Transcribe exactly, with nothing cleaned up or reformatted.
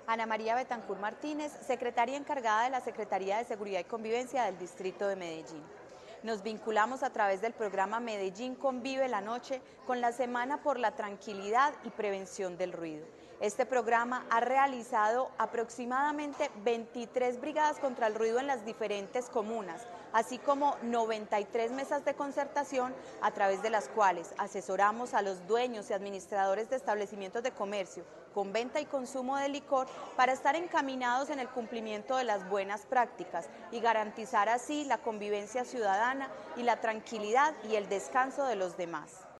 Ana María Betancur Martínez, secretaria encargada de la Secretaría de Seguridad y Convivencia del Distrito de Medellín. Nos vinculamos a través del programa Medellín Convive la Noche con la Semana por la Tranquilidad y Prevención del Ruido. Este programa ha realizado aproximadamente veintitrés brigadas contra el ruido en las diferentes comunas, así como noventa y tres mesas de concertación a través de las cuales asesoramos a los dueños y administradores de establecimientos de comercio con venta y consumo de licor para estar encaminados en el cumplimiento de las buenas prácticas y garantizar así la convivencia ciudadana y la tranquilidad y el descanso de los demás.